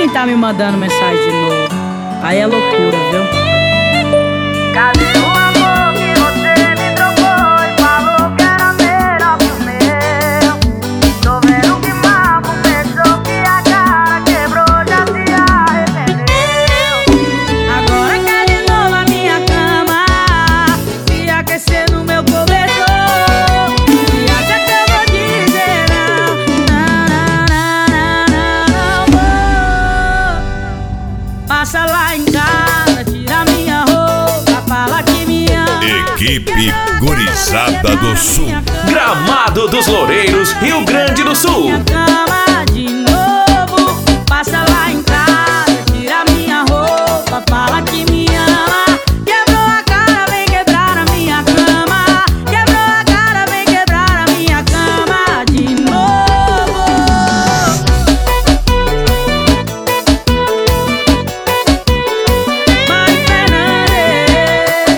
quem tá me mandando mensagem de novo. Aí é loucura, viu? Cadê o amor que você me trocou e falou que era melhor que o meu? Tô vendo que mal começou, que a cara quebrou, já se arrependeu. Agora quer de novo a minha cama, se aquecer no meu cobertor. E acha que eu vou dizer não, não vou. Passa lá em casa, tira minha roupa, fala que me ama. Equipe Gurizada do Sul. Gramado dos Loureiros, Rio Grande do Sul. Minha cama de novo, passa lá em casa, tira minha roupa, fala que me ama. Quebrou a cara, vem quebrar a minha cama. Quebrou a cara, vem quebrar a minha cama de novo. Mari Fernandes,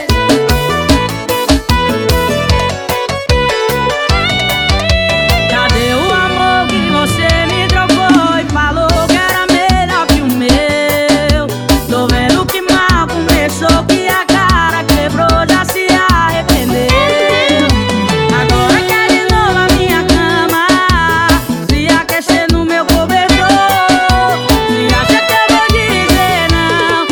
cadê o amor que você me trocou e falou que era melhor que o meu? Tô vendo que mal começou, que a cara quebrou, já se arrependeu. Agora quer de novo a minha cama, se aquecer no meu cobertor. E acha que eu vou dizer não,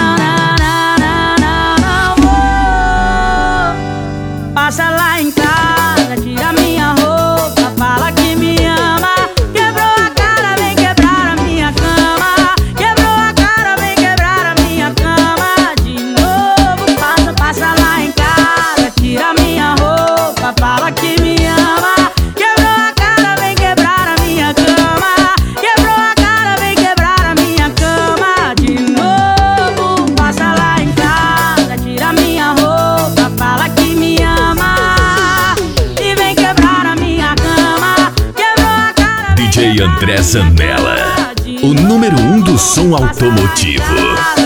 não vou. Passa lá em casa, tira minha roupa, fala que me ama. Quebrou a cara, vem quebrar a minha cama. Quebrou a cara, vem quebrar a minha cama de novo. Passa lá em casa, tira minha roupa, fala que me ama. Quebrou a cara, vem quebrar a minha cama. Quebrou a cara, vem quebrar a minha cama de novo. Passa lá em casa, tira minha roupa, fala que me ama. E vem quebrar a minha cama. Quebrou a cara, vem DJ André Zanella, o número 1 do som automotivo.